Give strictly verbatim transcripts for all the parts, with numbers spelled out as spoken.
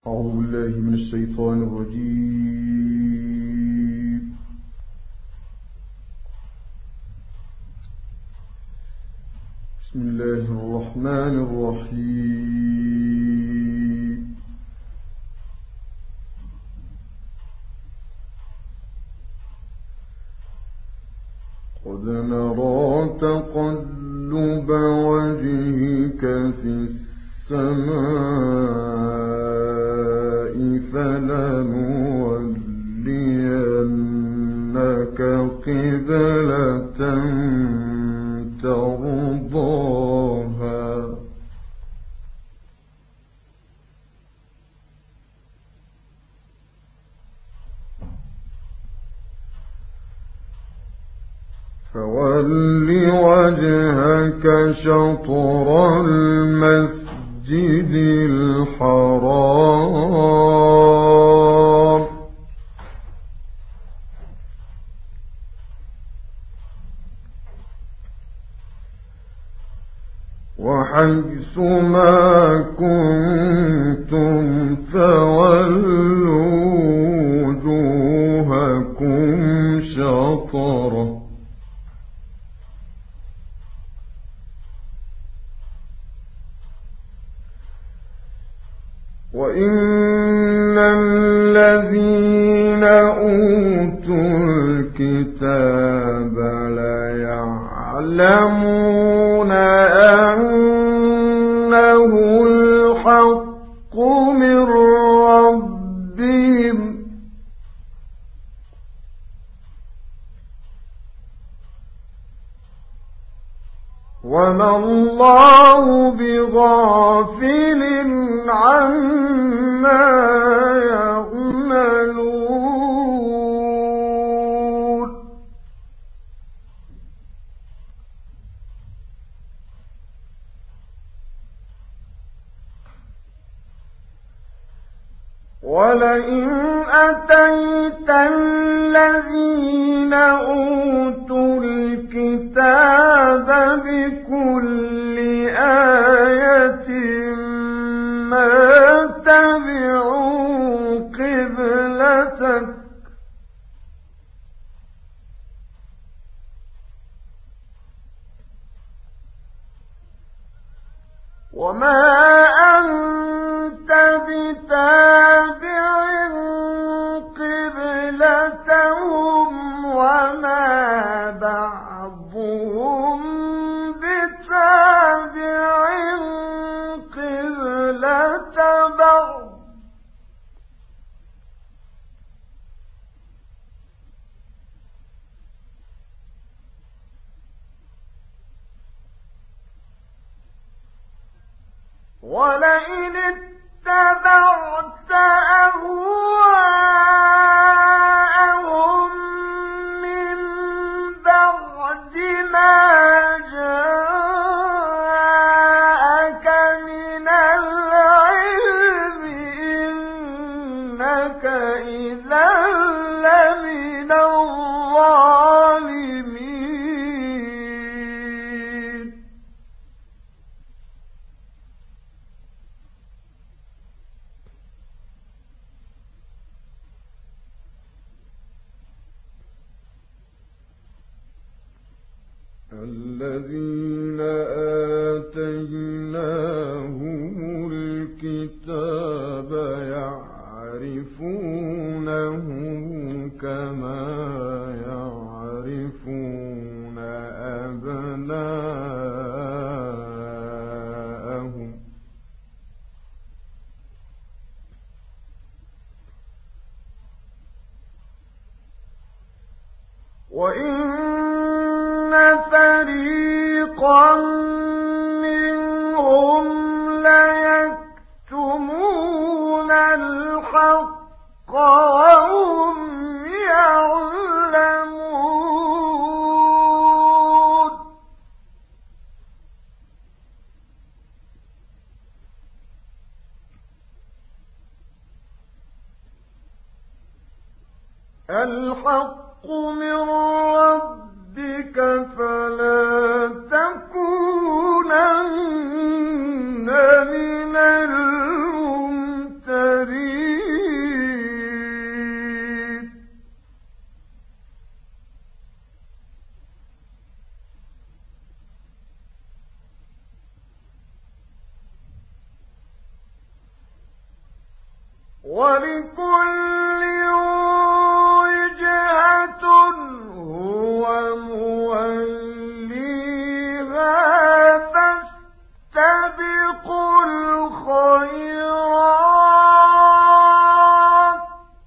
أعوذ بالله من الشيطان الرجيم. بسم الله الرحمن الرحيم. قد نرى تقلب وجهك في السماء فلنولينك قبلة ترضاها فول وجهك شطر المسجد الحرام وحيث ما كنتم فولوا وجوهكم شطره وإن الذين أوتوا الكتاب ليعلمون أنه الحق من ربهم وما الله بغافل عما يعملون ولئن أتيت الذين أوتوا الكتاب بكل آية ما تبعوا قبلتك وما أنت بتابع قبلتهم وما بعضهم بتابع قبلة بعض ولئن اتبعت أهواءهم من بعد ما جاءك من العلم إنك إذا لمن الظالمين الذين آتيناهم الكتاب يعرفونه كما يعرفون أبناءهم وإن فريقا منهم ليكتمون الحق وهم يعلمون الحق من ربك فلا تكونن من الممترين ولكل وجهة هو موليها فاستبقوا الخيرات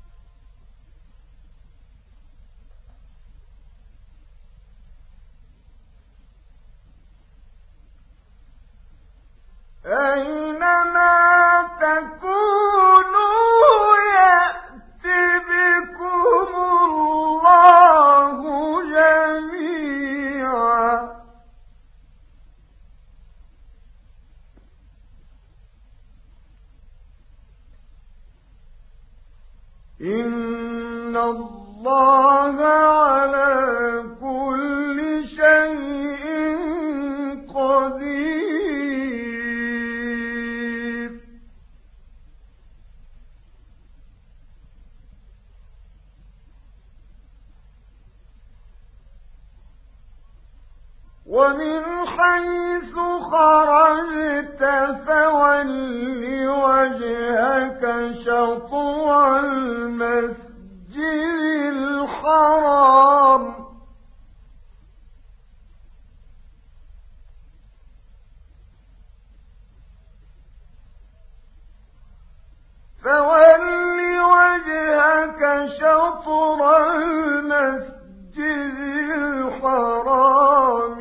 أينما تكونوا يأت بكم الله جميعا إن الله على كل شيء قدير ومن حيث خرجت فول وجهك شطر المسجد الحرام فول وجهك شطر المسجد الحرام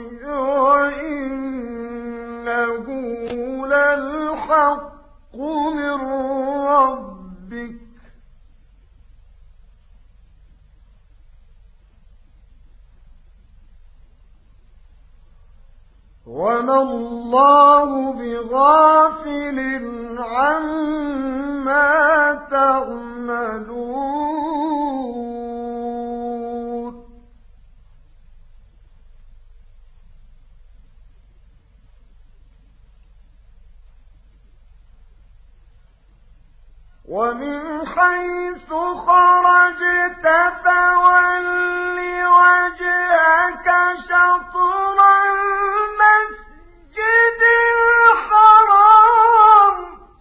وإنه للحق من ربك وما الله بغافل عما تعملون ومن حيث خرجت فول وجهك شطر المسجد الحرام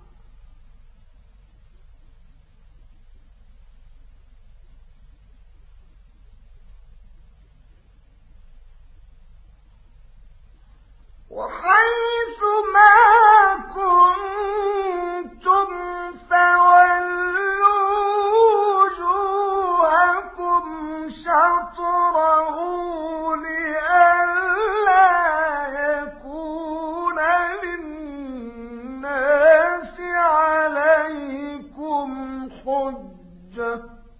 وحيث ما كنتم فولوا وجوهكم شطره لئلا يكون للناس عليكم حجة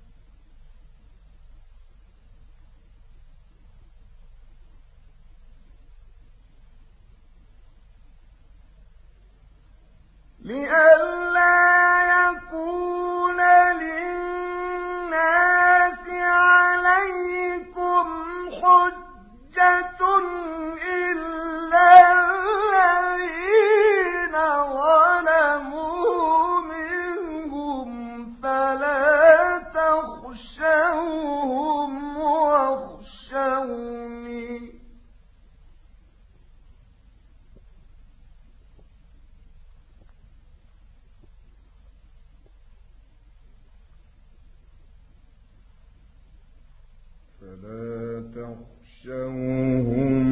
لئلا يكون للناس عليكم حجة إلا الذين ظلموا منهم فلا تخشوهم واخشوني فلا تخشوهم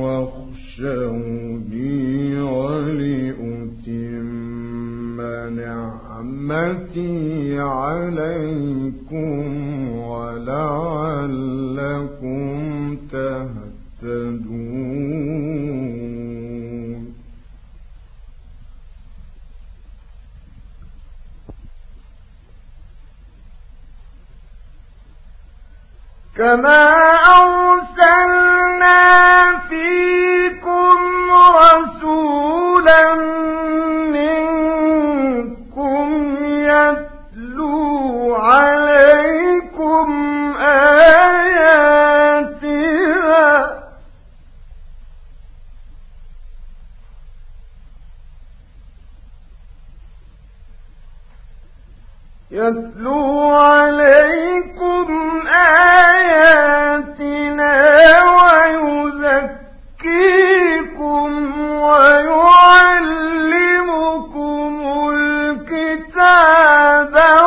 واخشوني ولأتم نعمتي عليكم ولعلكم تهتدون كما أرسلنا فيكم رسولا منكم يتلو عليكم آياتنا يتلو عليكم آياتنا ويزكيكم ويعلمكم الكتاب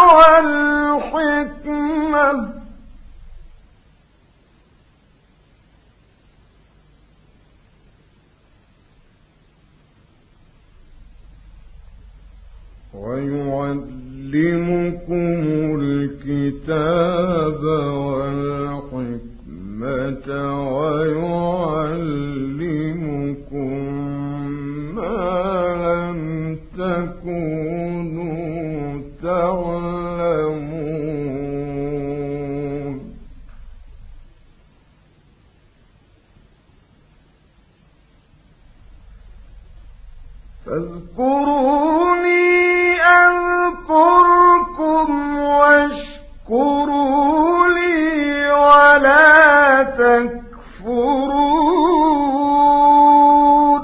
الكتاب والحكمة ويعلمكم ما لم تكونوا تعلمون فاذكروني أذكركم واشكروا لي ولا تكفرون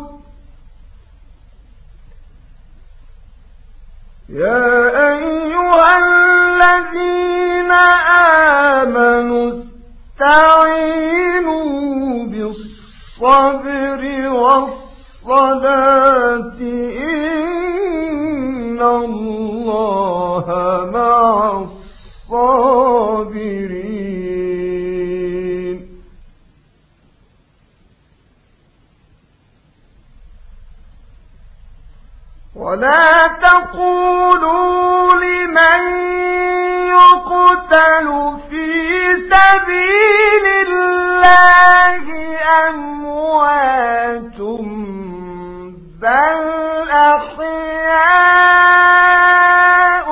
يا أيها الذين آمنوا استعينوا بالصبر والصلاة إن الله مع الصابرين ولا تقولوا لمن يقتل في سبيل الله أموات بل أحياء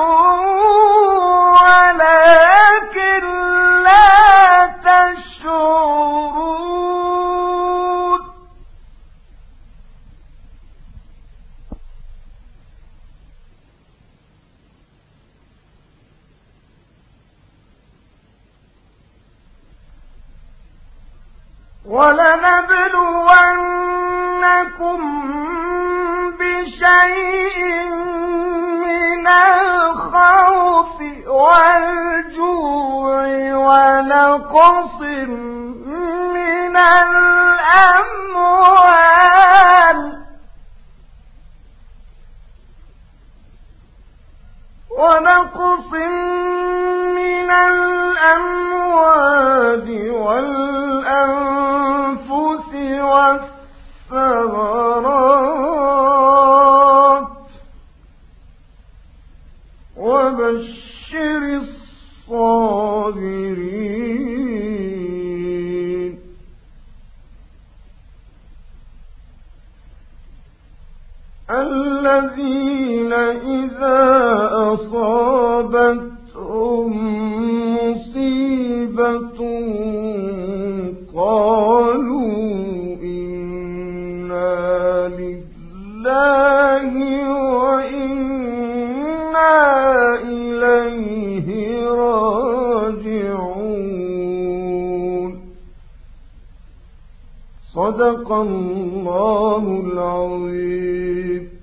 ولكن لا تشعرون ولنبلونكم بشيء من الخوف والجوع ونقص من الأموال ونقص من الأموال والأنفس والثمرات وبشر الصابرين الذين إذا أصابتهم مصيبة قالوا إنا لله وإنا إليه راجعون صدق الله العظيم.